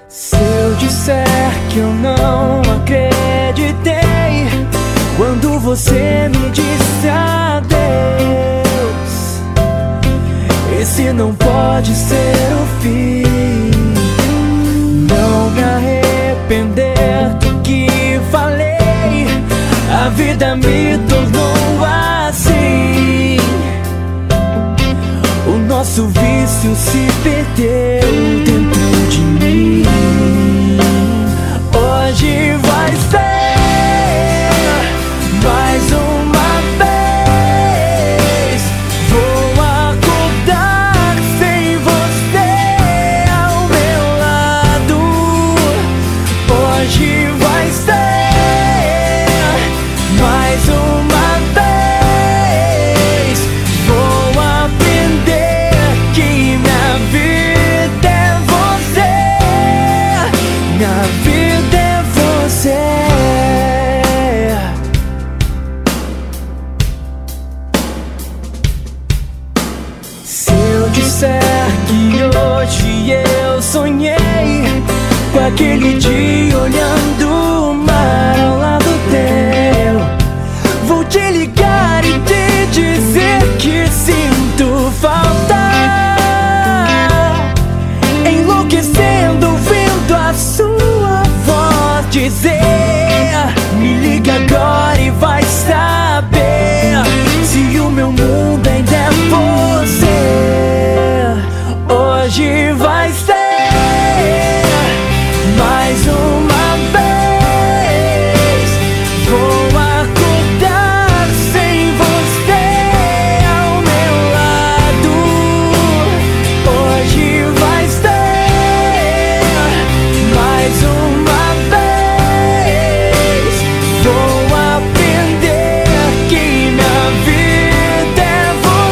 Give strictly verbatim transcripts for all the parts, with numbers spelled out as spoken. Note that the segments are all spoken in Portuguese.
Se eu disser que eu não acreditei quando você me disse adeus, esse não pode ser o fim. Não me arrepender do que falei, a vida me tornou assim. O nosso vício se perdeu dentro de mim. Hoje vai ser mais uma vez. Vou acordar sem você ao meu lado. Hoje vai ser mais uma vez. Vou aprender que minha vida é você. Minha vida é você. Se eu disser que hoje eu sonhei com aquele dia olhando o mar ao lado teu, vou te ligar e te dizer que sinto falta, enlouquecendo ouvindo a sua voz dizer: me liga agora e vai saber se o meu mundo ainda é você. Hoje vai ser mais uma vez. Vou acordar sem você ao meu lado. Hoje vai ser mais uma vez. Vou aprender que minha vida é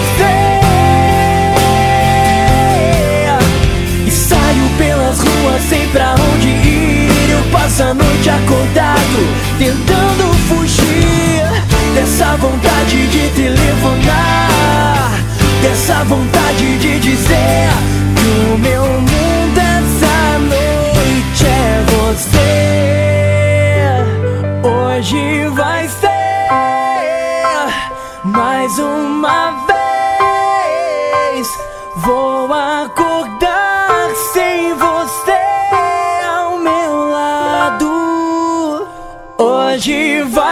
você. E saio pelas ruas sem pra onde ir. Eu passo a noite acordado tentando fugir dessa vontade de telefonar, dessa vontade de dizer que o meu mundo essa noite é você. Hoje vai ser mais uma vez. Vou acordar sem você ao meu lado. Hoje vai